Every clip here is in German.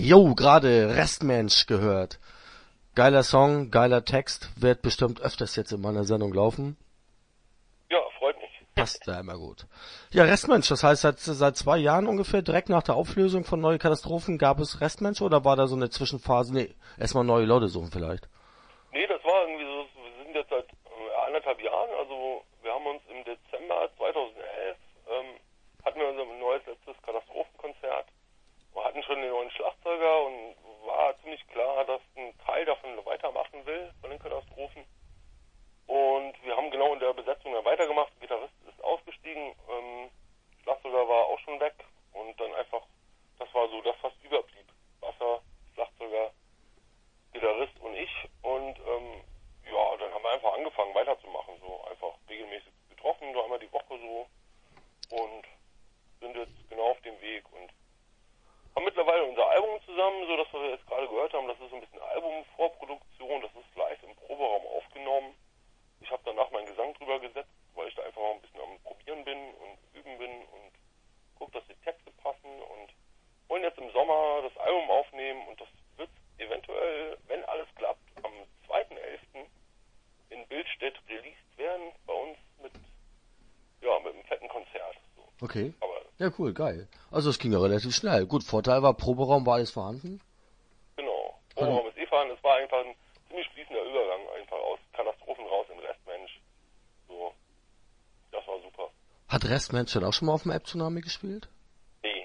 Jo, gerade Restmensch gehört. Geiler Song, geiler Text, wird bestimmt öfters jetzt in meiner Sendung laufen. Ja, freut mich. Passt da immer gut. Ja, Restmensch, das heißt seit 2 Jahren ungefähr, direkt nach der Auflösung von Neue Katastrophen, gab es Restmensch oder war da so eine Zwischenphase? Nee, erstmal neue Leute suchen vielleicht. Nee, das war irgendwie so, wir sind jetzt seit 1,5 Jahren, also wir haben uns im Dezember 2011, hatten wir unser neues letztes Katastrophenkonzert. Wir hatten schon den neuen Schlagzeuger und war ziemlich klar, dass ein Teil davon weitermachen will, von den Katastrophen. Und wir haben genau in der Besetzung dann weitergemacht. Der Gitarrist ist ausgestiegen, Schlagzeuger war auch schon weg und dann einfach, das war so das, was überblieb. Basser, Schlagzeuger, Gitarrist und ich. Und ja, dann haben wir einfach angefangen weiterzumachen, so einfach regelmäßig getroffen, so einmal die Woche so und sind jetzt genau auf dem Weg und haben mittlerweile unser Album zusammen, so dass wir jetzt gerade gehört haben, das ist so ein bisschen Albumvorproduktion, das ist live im Proberaum aufgenommen. Ich habe danach meinen Gesang drüber gesetzt, weil ich da einfach mal ein bisschen am Probieren bin und üben bin und gucke, dass die Texte passen und wollen jetzt im Sommer das Album aufnehmen und das wird eventuell, wenn alles klappt, am 2.11. in Bildstedt released werden, bei uns mit einem fetten Konzert. So. Okay. Aber Ja, cool, geil. Also es ging ja relativ schnell. Gut, Vorteil war, Proberaum war alles vorhanden. genau, Proberaum ist vorhanden, es war einfach ein ziemlich fließender Übergang, einfach aus Katastrophen raus in Restmensch. So, das war super. Hat Restmensch dann auch schon mal auf dem App-Tsunami gespielt? Nee.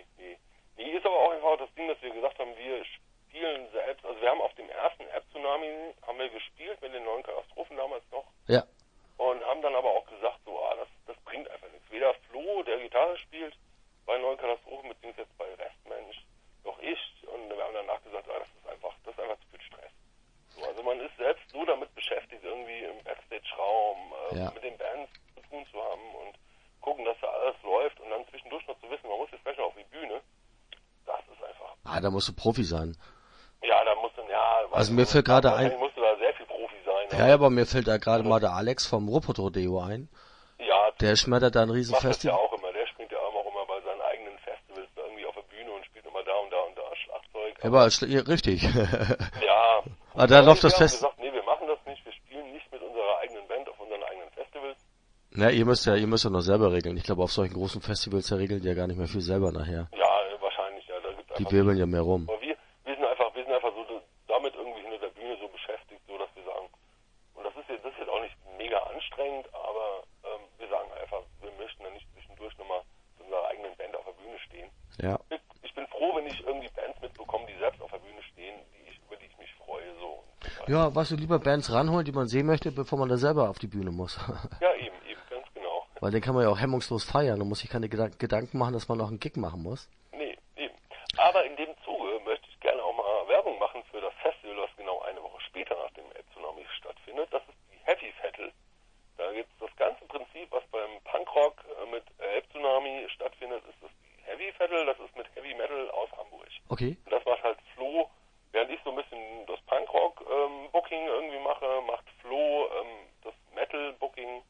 Nee, ist aber auch einfach das Ding, dass wir gesagt haben, wir spielen selbst, also wir haben auf dem ersten App-Tsunami haben wir gespielt mit den neuen Katastrophen damals noch Ja. und haben dann aber auch gesagt, so, das bringt einfach nichts. Weder Flo, der Gitarre spielt, bei neuen Katastrophen, beziehungsweise jetzt bei Restmensch, noch ich und wir haben danach gesagt, das ist einfach zu viel Stress. So, also man ist selbst so damit beschäftigt, irgendwie im Backstage-Raum Ja. mit den Bands zu tun zu haben und gucken, dass da alles läuft und dann zwischendurch noch zu wissen, man muss jetzt gleich noch auf die Bühne. Das ist einfach. Ah, da musst du Profi sein. Ja, da musst du, Also mir fällt gerade ein. musst du da sehr viel Profi sein. Ja, aber mir fällt da gerade mal der Alex vom Ruhrpott-Rodeo ein. Ja, Der schmettert da ein macht das ja Riesenfestival. auch immer. Der springt ja auch immer bei seinen eigenen Festivals da irgendwie auf der Bühne und spielt immer da und da und da Schlagzeug. Ja, aber ja, richtig. Ja. Aber da läuft das wir haben Fest. gesagt, nee, wir machen das nicht. Wir spielen nicht mit unserer eigenen Band auf unseren eigenen Festivals. Na, ihr müsst ja noch selber regeln. Ich glaube, auf solchen großen Festivals, da regeln die ja gar nicht mehr viel selber nachher. Ja, wahrscheinlich, ja. Da gibt's Die einfach wirbeln ja mehr rum. aber wir sind einfach so damit irgendwie hinter der Bühne so beschäftigt, so dass wir sagen, und das ist jetzt auch nicht mega anstrengend, aber wir sagen einfach, wir möchten dann nicht zwischendurch nochmal zu unserer eigenen Band auf der Bühne stehen. Ja. Ich bin froh, wenn ich irgendwie Bands mitbekomme, die selbst auf der Bühne stehen, über die ich mich freue, so. Ja, was du lieber Bands ranholen, die man sehen möchte, bevor man da selber auf die Bühne muss. Ja, eben, ganz genau. Weil den kann man ja auch hemmungslos feiern und muss sich keine Gedanken machen, dass man noch einen Gig machen muss. Nee, eben. Aber in dem Zuge möchte ich gerne auch mal Werbung machen für das Festival, was genau eine Woche später nach dem Tsunami stattfindet. Das ist die Heavy Vettel. Da gibt es das ganze Prinzip, was beim Punkrock mit Tsunami stattfindet, ist das die Heavy Vettel. Das ist mit Heavy Metal aus Hamburg. Okay. Und das macht halt Flo, während ich so ein bisschen das Punkrock-Booking irgendwie mache, macht Flo das Metal-Booking.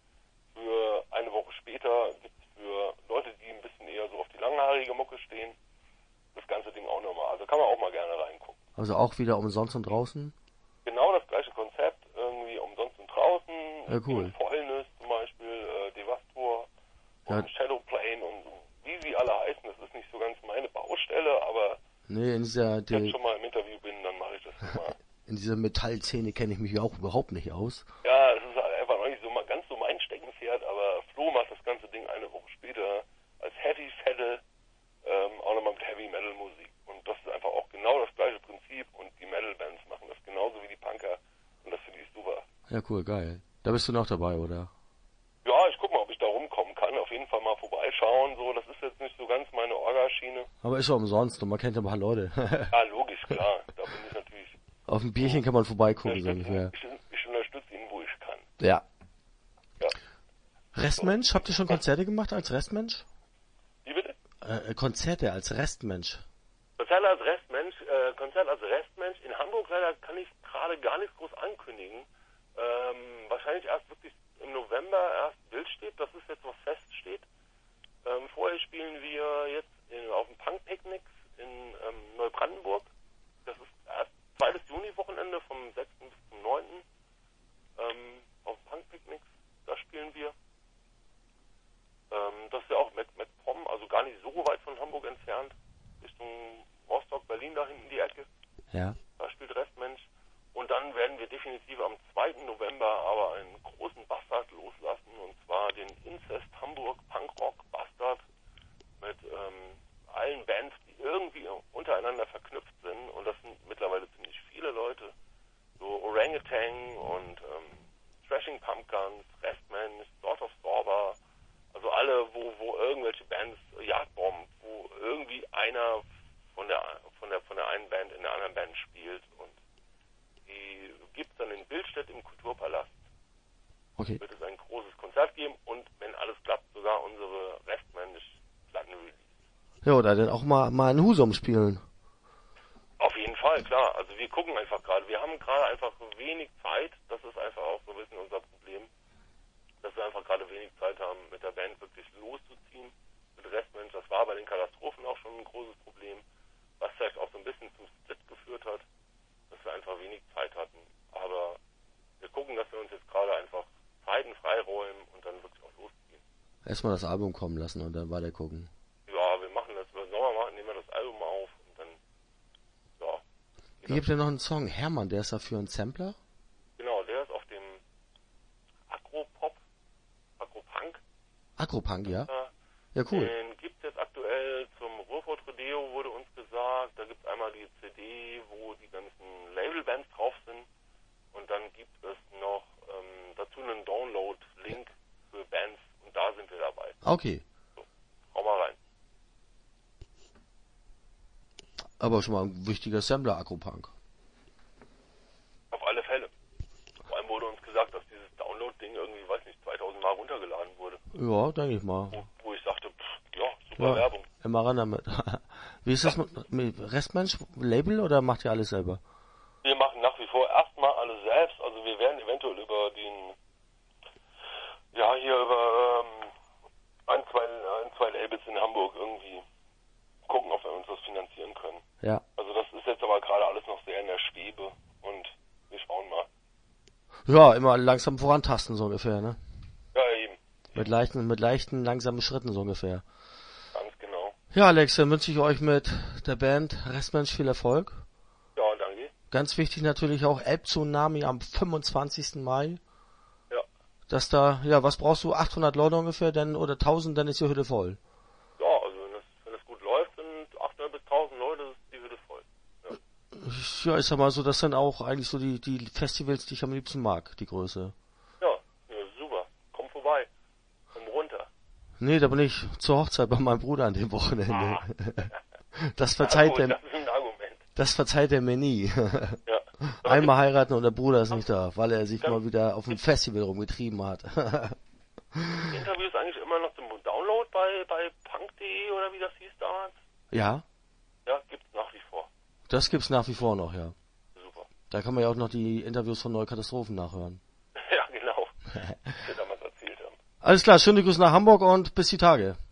Für eine Woche später gibt es für Leute, die ein bisschen eher so auf die langhaarige Mucke stehen, das ganze Ding auch nochmal. Also kann man auch mal gerne reingucken. Also auch wieder umsonst und draußen? Genau das gleiche Konzept, irgendwie umsonst und draußen. Ja, cool. Fäulnis zum Beispiel, Devastor und Ja. Shadowplane und so, wie sie alle heißen. Das ist nicht so ganz meine Baustelle, aber Nee, wenn ich schon mal im Interview bin, dann mache ich das mal. in dieser Metallszene kenne ich mich auch überhaupt nicht aus. Ja, es ist halt einfach noch nicht so ganz so mein Steckenpferd, aber Flo macht das ganze Ding eine Woche später als Heavy Vettel, auch nochmal mit Heavy Metal Musik. Und das ist einfach auch genau das gleiche Prinzip und die Metal Bands machen das genauso wie die Punker und das finde ich super. Ja, cool, geil. Da bist du noch dabei, oder? Ja, ich guck mal, ob ich da rumkommen kann. Auf jeden Fall mal vorbeischauen. So, das ist jetzt nicht so ganz meine Orgaschiene. Aber ist ja umsonst und man kennt ja ein paar Leute. Ja, logisch, klar. Da bin ich natürlich. Auf ein Bierchen kann man vorbeigucken, so ungefähr. Ich unterstütze ihn, wo ich kann. Ja. Ja. Restmensch, habt ihr schon Konzerte gemacht als Restmensch? Wie bitte? Konzerte als Restmensch. Konzert als Restmensch. In Hamburg leider kann ich gerade gar nichts groß ankündigen. Wahrscheinlich erst wirklich im November erst Bildstedt, das ist jetzt was feststeht. Vorher spielen wir jetzt auf dem Punk Picnics in Neubrandenburg. Das ist erst 2. Juni-Wochenende vom 6. bis zum 9. Auf Punk-Picknicks, da spielen wir. Das ist ja auch mit Prom, also gar nicht so weit von Hamburg entfernt, Richtung Rostock, Berlin, da hinten die Ecke. Ja. Da spielt Restmensch. Und dann werden wir definitiv am 2. November aber einen großen Bastard loslassen, und zwar den Incest Hamburg Punkrock Bastard mit allen Bands, die irgendwie untereinander verknüpft sind. Und das sind mittlerweile ziemlich viele Leute. So Orangutan und Thrashing Pumpguns, Restmensch, Sort of Sorber, also alle, wo irgendwelche Bands, Jagdbomb, wo irgendwie einer von der einen Band in der anderen Band spielt, und die gibt es dann in Billstedt im Kulturpalast. Okay. Wird es ein großes Konzert geben und, wenn alles klappt, sogar unsere Restmensch-Platten-Release. Ja, oder dann auch mal in Husum spielen. Auf jeden Fall, klar. Also wir gucken einfach gerade. Wir haben gerade einfach wenig Zeit. Das ist einfach auch so ein bisschen unser Problem, dass wir einfach gerade wenig Zeit haben, mit der Band wirklich loszuziehen. Mit Restmensch, das war bei den Katastrophen auch schon ein großes Problem, was vielleicht auch so ein bisschen zum Split geführt hat, dass wir einfach wenig Zeit hatten. Aber wir gucken, dass wir uns jetzt gerade einfach Zeiten freiräumen und dann wirklich auch losziehen. Erstmal das Album kommen lassen und dann weiter gucken. Ja, wir machen das über den Sommer, nehmen wir das Album auf und dann, ja. Hier gibt ja noch einen Song, Hermann, der ist dafür ein Sampler? Genau, der ist auf dem Agropop, Agropunk. Agropunk, ja? Ja, cool. Den gibt es jetzt aktuell zum Ruhrpott Rodeo, wurde uns gesagt. Da gibt es einmal die CD, wo die ganzen Labelbands drauf sind. Und dann gibt es noch dazu einen Download-Link für Bands. Und da sind wir dabei. Okay. So, hau mal rein. Aber schon mal ein wichtiger Sampler, Agropunk. Auf alle Fälle. Vor allem wurde uns gesagt, dass dieses Download-Ding irgendwie, weiß nicht, 2000 Mal runtergeladen wurde. Ja, denke ich mal. Wo ich sagte, ja, super Werbung. Immer ran damit. Wie ist das mit Restmensch? Label oder macht ihr alles selber? Wir machen nach wie vor erstmal alles selbst. Also wir werden eventuell über ein, zwei Labels in Hamburg irgendwie gucken, ob wir uns das finanzieren können. Ja. Also das ist jetzt aber gerade alles noch sehr in der Schwebe und wir schauen mal. Ja, immer langsam vorantasten so ungefähr, ne? Ja, eben. Mit leichten, langsamen Schritten so ungefähr. Ganz genau. Ja, Alex, dann wünsche ich euch mit der Band Restmensch viel Erfolg. Ja, danke. Ganz wichtig natürlich auch Elbtsunami am 25. Mai. Ja. Dass da, ja, was brauchst du? 800 Leute ungefähr, denn, oder 1000, dann ist die Hütte voll. Ja, also wenn es gut läuft, sind 800 bis 1000 Leute, ist die Hütte voll. Ja. Ja, ich sag mal so, das sind auch eigentlich so die Festivals, die ich am liebsten mag, die Größe. Ja, super. Komm vorbei. Komm runter. Nee, da bin ich zur Hochzeit bei meinem Bruder an dem Wochenende. Ah. Das verzeiht ja, er, das ist ein Argument. das verzeiht er mir nie. Ja. Einmal heiraten und der Bruder ist nicht da, weil er sich mal wieder auf dem Festival rumgetrieben hat. Interviews eigentlich immer noch zum Download bei punk.de oder wie das hieß damals? Ja, Ja, gibt's nach wie vor. das gibt's nach wie vor noch, ja. Super. Da kann man ja auch noch die Interviews von Neue Katastrophen nachhören. Ja, genau. Was wir damals erzählt haben. Alles klar, schöne Grüße nach Hamburg und bis die Tage.